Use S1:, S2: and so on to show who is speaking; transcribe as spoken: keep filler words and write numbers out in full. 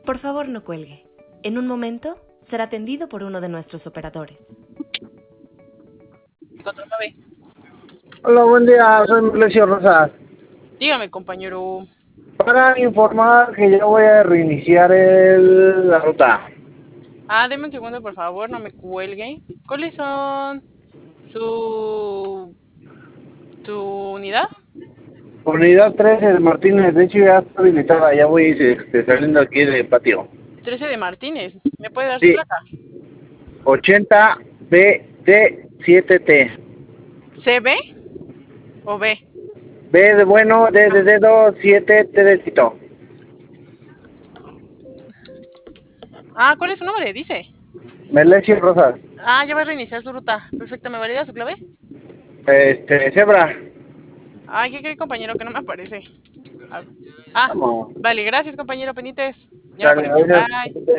S1: Por favor, no cuelgue. En un momento será atendido por uno de nuestros operadores.
S2: cuatro nueve.
S3: Hola, buen día, soy Melesio Rosas.
S2: Dígame, compañero.
S3: Para informar que ya voy a reiniciar el, la ruta.
S2: Ah, deme un segundo, por favor, no me cuelgue. ¿Cuáles son su... su unidad?
S3: Unidad trece de Martínez, de hecho ya está habilitada, ya voy este, saliendo aquí del patio.
S2: trece de Martínez. ¿Me puede dar su
S3: Sí,
S2: placa?
S3: ochenta B T siete T.
S2: ¿C B o B?
S3: B de bueno, D de dedo, siete T de Tito.
S2: Ah, ¿cuál es su nombre? Dice.
S3: Melesio Rosas.
S2: Ah, ya va a reiniciar su ruta. Perfecto, ¿me valida su clave?
S3: Este, Zebra.
S2: Ay, ¿qué cree, compañero? Que no me aparece. Ah, ah,
S3: Vamos.
S2: vale, gracias, compañero Penites. Ya me
S3: Dale,
S2: apareció.
S3: gracias.
S2: Bye.